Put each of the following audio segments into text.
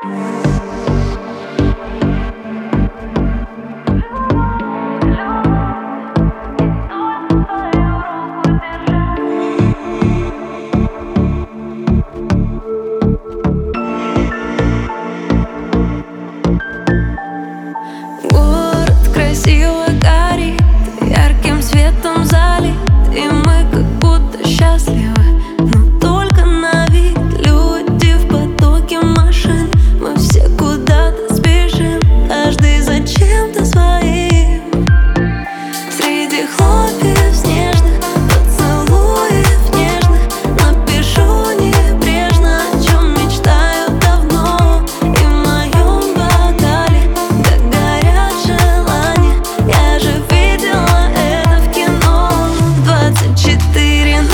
Город красиво горит, ярким светом залит, и мы как будто счастливы, но только на вид. Люди в потоке машин, мы все куда-то спешим, каждый зачем-то своим. Среди хлопьев снежных, поцелуев нежных, напишу небрежно, о чем мечтаю давно. И в моем бокале, как горят желания, я же видела это в кино. 24:00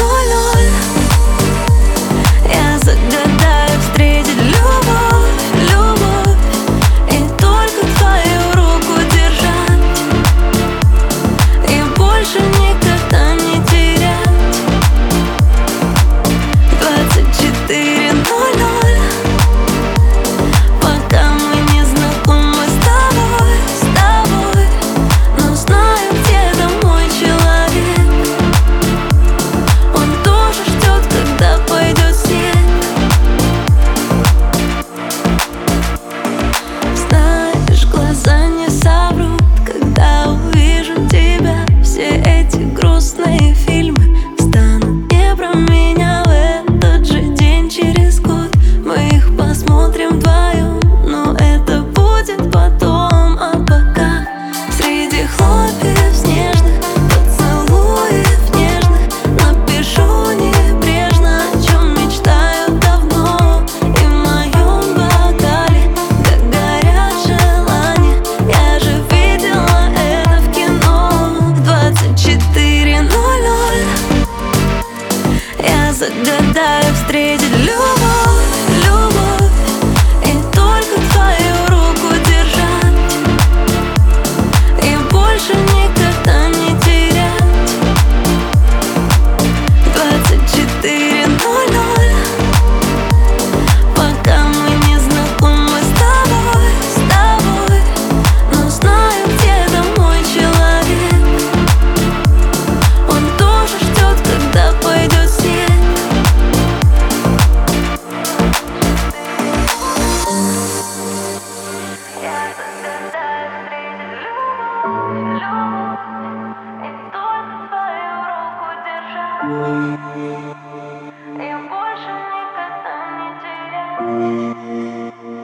я загадаю встретить любовь, любовь, и только твою руку держать, и больше никогда не терять. 24:00 пока мы не знакомы с тобой, но знаю, где-то мой человек. Он тоже ждет, когда пойдет снег. Знаешь, глаза не соврут, когда увижу тебя. Все эти грустные фильмы станут не про меня. В этот же день через год мы их посмотрим вдвоем, но это будет потом. А пока среди хлопьев снежных, поцелуев нежных, напишу небрежно, о чем мечтаю давно. И в моем бокале, как горят желания, я же видела это в кино. 24:00 я загадаю встретить любовь, любовь, и только твою руку держать, и больше никогда не терять. 24:00 пока мы не знакомы с тобой, но знаю, где-то мой человек. Он тоже ждет, когда пойдет снег. Я загадаю встретить любовь, любовь, и только твою руку держать, и больше никогда не терять.